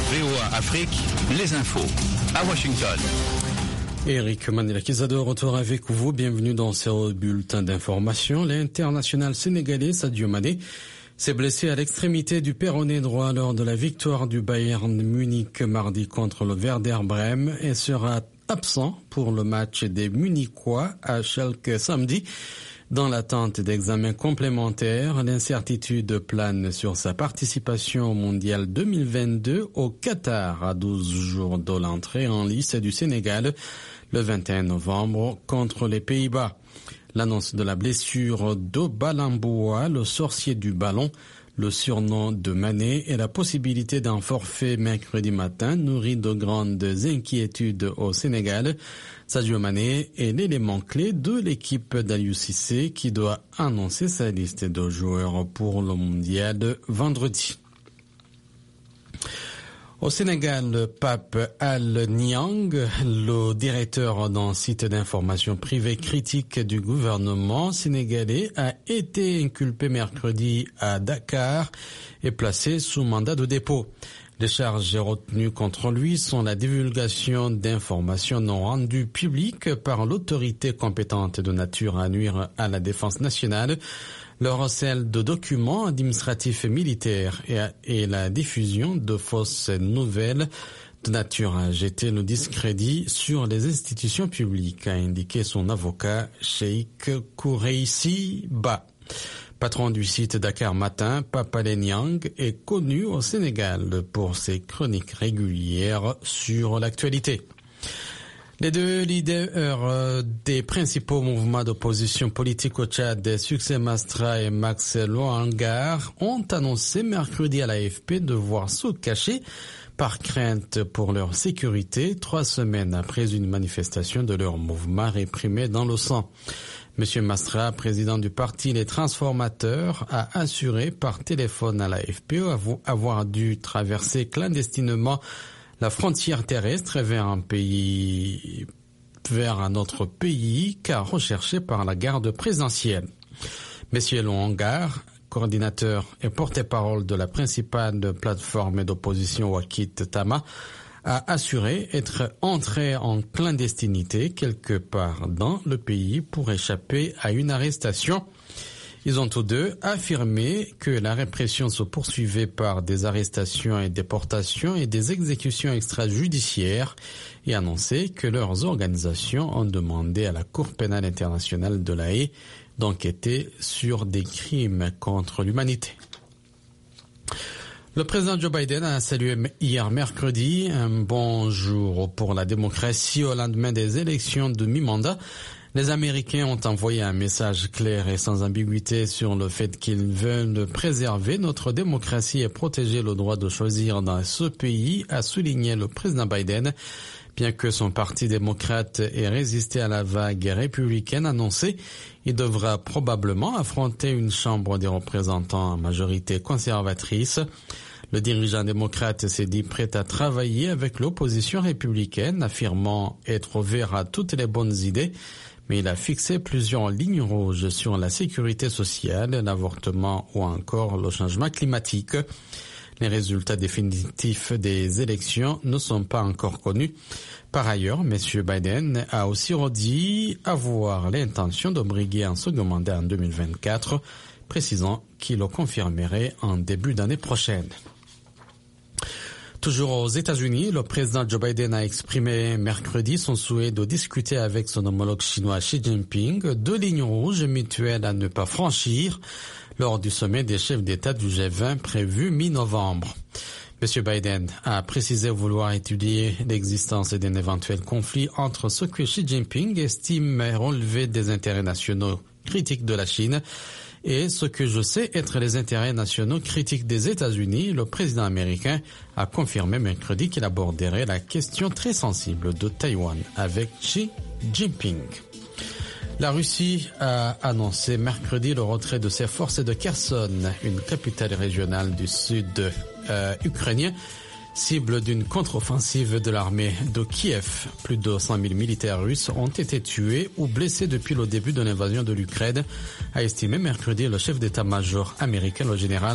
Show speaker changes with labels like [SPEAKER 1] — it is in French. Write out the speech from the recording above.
[SPEAKER 1] VOA Afrique, les infos à Washington.
[SPEAKER 2] Eric Manila-Kizado, retour avec vous. Bienvenue dans ce bulletin d'information. L'international sénégalais Sadio Mané s'est blessé à l'extrémité du péroné droit lors de la victoire du Bayern Munich mardi contre le Werder Brême et sera absent pour le match des Munichois à Schalke samedi. Dans l'attente d'examens complémentaires, l'incertitude plane sur sa participation au Mondial 2022 au Qatar à 12 jours de l'entrée en lice du Sénégal le 21 novembre contre les Pays-Bas. L'annonce de la blessure de Balamboua, le sorcier du ballon, le surnom de Mané et la possibilité d'un forfait mercredi matin nourrit de grandes inquiétudes au Sénégal. Sadio Mané est l'élément clé de l'équipe d'Aliou Cissé qui doit annoncer sa liste de joueurs pour le mondial vendredi. Au Sénégal, Pape Al-Niang, le directeur d'un site d'information privée critique du gouvernement sénégalais, a été inculpé mercredi à Dakar et placé sous mandat de dépôt. Les charges retenues contre lui sont la divulgation d'informations non rendues publiques par l'autorité compétente de nature à nuire à la défense nationale, le recel de documents administratifs et militaires et la diffusion de fausses nouvelles de nature à jeter le discrédit sur les institutions publiques, a indiqué son avocat Cheikh Koureissi Ba. Patron du site Dakar Matin, Pape Al-Niang est connu au Sénégal pour ses chroniques régulières sur l'actualité. Les deux leaders des principaux mouvements d'opposition politique au Tchad, Succès Mastra et Max Loangar, ont annoncé mercredi à l'AFP devoir se cacher par crainte pour leur sécurité 3 semaines après une manifestation de leur mouvement réprimé dans le sang. Monsieur Mastra, président du parti Les Transformateurs, a assuré par téléphone à l'AFP avoir dû traverser clandestinement la frontière terrestre vers un autre pays, car recherché par la garde présidentielle. Monsieur Loangar, coordinateur et porte-parole de la principale plateforme d'opposition Wakit Tama, a assuré être entré en clandestinité quelque part dans le pays pour échapper à une arrestation. Ils ont tous deux affirmé que la répression se poursuivait par des arrestations et déportations et des exécutions extrajudiciaires et annoncé que leurs organisations ont demandé à la Cour pénale internationale de La Haye d'enquêter sur des crimes contre l'humanité. Le président Joe Biden a salué hier mercredi un bon jour pour la démocratie au lendemain des élections de mi-mandat. Les Américains ont envoyé un message clair et sans ambiguïté sur le fait qu'ils veulent préserver notre démocratie et protéger le droit de choisir dans ce pays, a souligné le président Biden. Bien que son parti démocrate ait résisté à la vague républicaine annoncée, il devra probablement affronter une chambre des représentants à majorité conservatrice. Le dirigeant démocrate s'est dit prêt à travailler avec l'opposition républicaine, affirmant être ouvert à toutes les bonnes idées, mais il a fixé plusieurs lignes rouges sur la sécurité sociale, l'avortement ou encore le changement climatique. Les résultats définitifs des élections ne sont pas encore connus. Par ailleurs, M. Biden a aussi redit avoir l'intention de briguer un second mandat en 2024, précisant qu'il le confirmerait en début d'année prochaine. Toujours aux États-Unis, le président Joe Biden a exprimé mercredi son souhait de discuter avec son homologue chinois Xi Jinping 2 lignes rouges mutuelles à ne pas franchir lors du sommet des chefs d'État du G20 prévu mi-novembre. M. Biden a précisé vouloir étudier l'existence d'un éventuel conflit entre ce que Xi Jinping estime relever des intérêts nationaux critiques de la Chine et ce que je sais être les intérêts nationaux critiques des États-Unis. Le président américain a confirmé mercredi qu'il aborderait la question très sensible de Taïwan avec Xi Jinping. La Russie a annoncé mercredi le retrait de ses forces de Kherson, une capitale régionale du sud ukrainien, cible d'une contre-offensive de l'armée de Kiev. Plus de 100 000 militaires russes ont été tués ou blessés depuis le début de l'invasion de l'Ukraine, a estimé mercredi le chef d'état-major américain, le général